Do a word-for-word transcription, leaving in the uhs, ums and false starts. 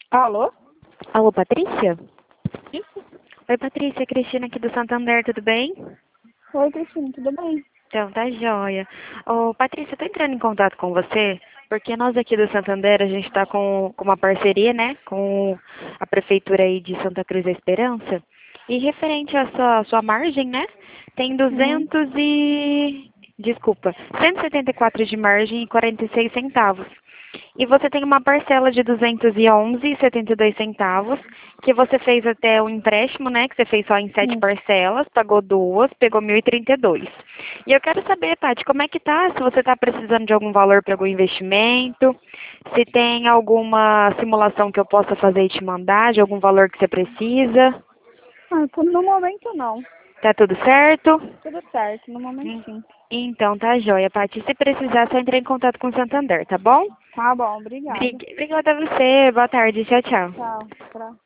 Alô? Alô, Patrícia? Isso? Oi, Patrícia, Cristina aqui do Santander, tudo bem? Oi, Cristina, tudo bem? Então, tá joia. Ô, Patrícia, eu tô entrando em contato com você, porque nós aqui do Santander, a gente tá com, com uma parceria, né, com a Prefeitura aí de Santa Cruz da Esperança, e referente à sua, sua margem, né, tem Uhum. duzentos e... Desculpa, cento e setenta e quatro de margem e quarenta e seis centavos. E você tem uma parcela de duzentos e onze reais e setenta e dois centavos, que você fez até o empréstimo, né? Que você fez só em sete Sim. parcelas, pagou duas, pegou mil e trinta e dois. E eu quero saber, Paty, como é que tá? Se você está precisando de algum valor para algum investimento, se tem alguma simulação que eu possa fazer e te mandar, de algum valor que você precisa. Ah, por- no momento não. Tá tudo certo? Tudo certo, no momento Hum, sim. Então tá joia, Paty. Se precisar, só entrar em contato com o Santander, tá bom? Tá bom, obrigada. Brig- Obrigada a você. Boa tarde. Tchau, tchau. Tchau. Pra...